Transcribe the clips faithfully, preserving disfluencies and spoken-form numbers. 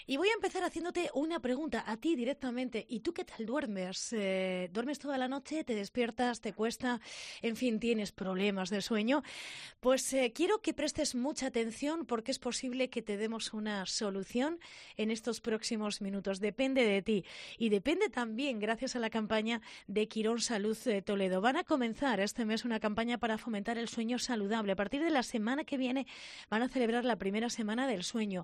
Y voy a empezar haciéndote una pregunta a ti directamente. ¿Y tú qué tal duermes? Eh, ¿Duermes toda la noche? ¿Te despiertas? ¿Te cuesta? En fin, ¿tienes problemas de sueño? Pues eh, quiero que prestes mucha atención porque es posible que te demos una solución en estos próximos minutos. Depende de ti y depende también gracias a la campaña de Quirón Salud eh, Toledo. Van a comenzar este mes una campaña para fomentar el sueño saludable. A partir de la semana que viene van a celebrar la primera semana del sueño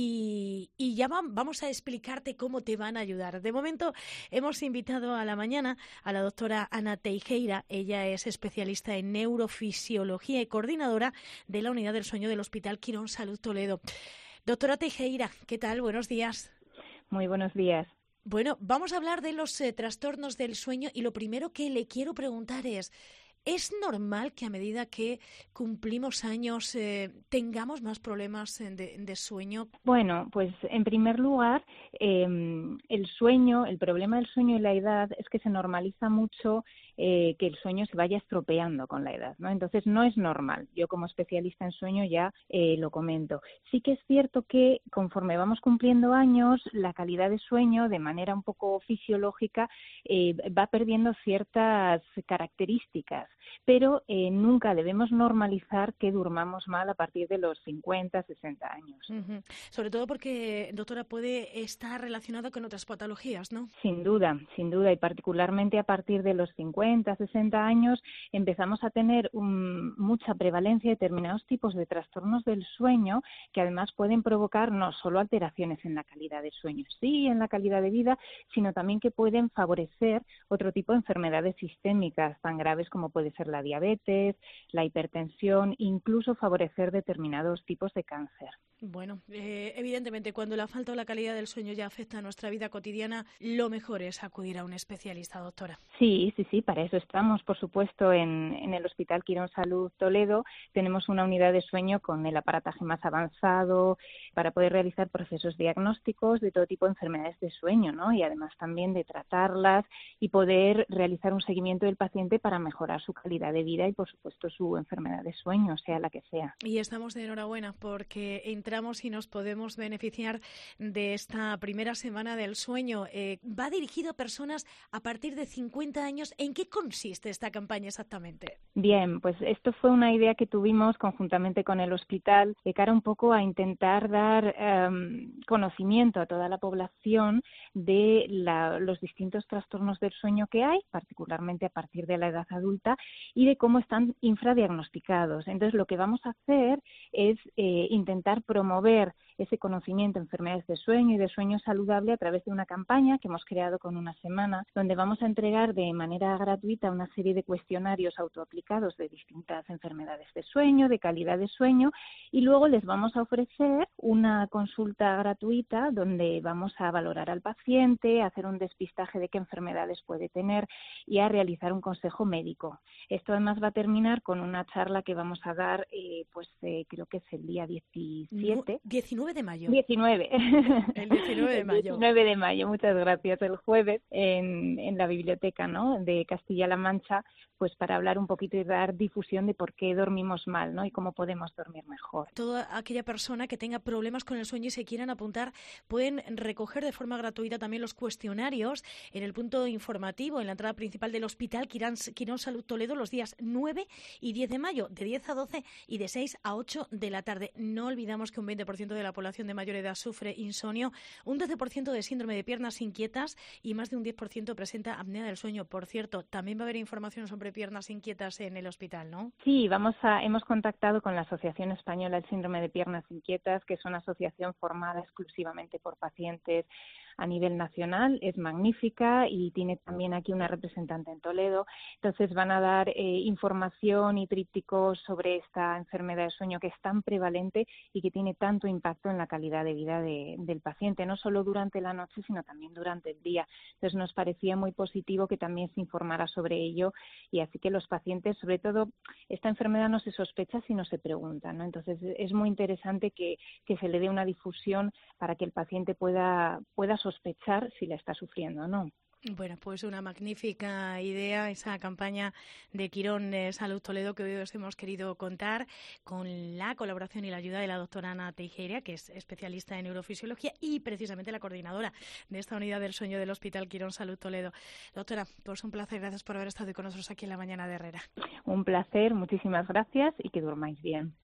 y, y ya va, vamos a explicarte cómo te van a ayudar. De momento hemos invitado a la mañana a la doctora Ana Teijeira. Ella es especialista en neurofisiología y coordinadora de la unidad del sueño del Hospital Quirón Salud Toledo. Doctora Teijeira, ¿qué tal? Buenos días. Muy buenos días. Bueno, vamos a hablar de los eh, trastornos del sueño y lo primero que le quiero preguntar es, ¿es normal que a medida que cumplimos años eh, tengamos más problemas eh, de, de sueño? Bueno, pues en primer lugar, eh, el sueño, el problema del sueño y la edad es que se normaliza mucho eh, que el sueño se vaya estropeando con la edad, ¿no? Entonces no es normal. Yo como especialista en sueño ya eh, lo comento. Sí que es cierto que conforme vamos cumpliendo años, la calidad de sueño de manera un poco fisiológica eh, va perdiendo ciertas características, pero eh, nunca debemos normalizar que durmamos mal a partir de los cincuenta, sesenta años. Uh-huh. Sobre todo porque, doctora, puede estar relacionado con otras patologías, ¿no? Sin duda, sin duda, y particularmente a partir de los cincuenta, sesenta años empezamos a tener um, mucha prevalencia de determinados tipos de trastornos del sueño que además pueden provocar no solo alteraciones en la calidad del sueño, sí, en la calidad de vida, sino también que pueden favorecer otro tipo de enfermedades sistémicas tan graves como puede ser la diabetes, la hipertensión, incluso favorecer determinados tipos de cáncer. Bueno, eh, evidentemente cuando la falta o la calidad del sueño ya afecta a nuestra vida cotidiana, lo mejor es acudir a un especialista, doctora. Sí, sí, sí, para eso estamos, por supuesto, en, en el Hospital Quirón Salud Toledo. Tenemos una unidad de sueño con el aparataje más avanzado para poder realizar procesos diagnósticos de todo tipo de enfermedades de sueño, ¿no? Y además también de tratarlas y poder realizar un seguimiento del paciente para mejorar su calidad de vida y, por supuesto, su enfermedad de sueño, sea la que sea. Y estamos de enhorabuena porque entramos y nos podemos beneficiar de esta primera semana del sueño. Eh, va dirigido a personas a partir de cincuenta años. ¿En qué consiste esta campaña exactamente? Bien, pues esto fue una idea que tuvimos conjuntamente con el hospital de cara un poco a intentar dar um, conocimiento a toda la población de la, los distintos trastornos del sueño que hay, particularmente a partir de la edad adulta, y de cómo están infradiagnosticados. Entonces, lo que vamos a hacer es eh, intentar promover ese conocimiento de enfermedades de sueño y de sueño saludable a través de una campaña que hemos creado con una semana, donde vamos a entregar de manera gratuita una serie de cuestionarios autoaplicados de distintas enfermedades de sueño, de calidad de sueño, y luego les vamos a ofrecer una consulta gratuita donde vamos a valorar al paciente, a hacer un despistaje de qué enfermedades puede tener y a realizar un consejo médico. Esto además va a terminar con una charla que vamos a dar, eh, pues eh, creo que es el día diecisiete. diecinueve de mayo. diecinueve. El diecinueve de mayo. El diecinueve de mayo, muchas gracias. El jueves en, en la biblioteca, ¿no?, de Castilla-La Mancha, pues para hablar un poquito y dar difusión de por qué dormimos mal, ¿no?, y cómo podemos dormir mejor. Toda aquella persona que tenga problemas con el sueño y se quieran apuntar pueden recoger de forma gratuita también los cuestionarios en el punto informativo, en la entrada principal del Hospital Quirón, Quirón Salud Toledo los días nueve y diez de mayo, de diez a doce y de seis a ocho de la tarde. No olvidamos que un veinte por ciento de la población de mayor edad sufre insomnio, un doce por ciento de síndrome de piernas inquietas y más de un diez por ciento presenta apnea del sueño. Por cierto, también va a haber información sobre piernas inquietas en el hospital, ¿no? Sí, vamos a, hemos contactado con la Asociación Española del Síndrome de Piernas Inquietas, que es una asociación formada exclusivamente por pacientes a nivel nacional, es magnífica y tiene también aquí una representante en Toledo. Entonces van a dar eh, información y trípticos sobre esta enfermedad de sueño que es tan prevalente y que tiene tanto impacto en la calidad de vida de, del paciente, no solo durante la noche, sino también durante el día. Entonces nos parecía muy positivo que también se informara sobre ello y así que los pacientes, sobre todo, esta enfermedad no se sospecha sino se pregunta, ¿no? Entonces es muy interesante que, que se le dé una difusión para que el paciente pueda, pueda sospechar si la está sufriendo o no. Bueno, pues una magnífica idea, esa campaña de Quirón eh, Salud Toledo que hoy os hemos querido contar con la colaboración y la ayuda de la doctora Ana Teijeira, que es especialista en neurofisiología y precisamente la coordinadora de esta unidad del sueño del Hospital Quirón Salud Toledo. Doctora, pues un placer, gracias por haber estado con nosotros aquí en la mañana de Herrera. Un placer, muchísimas gracias y que durmáis bien.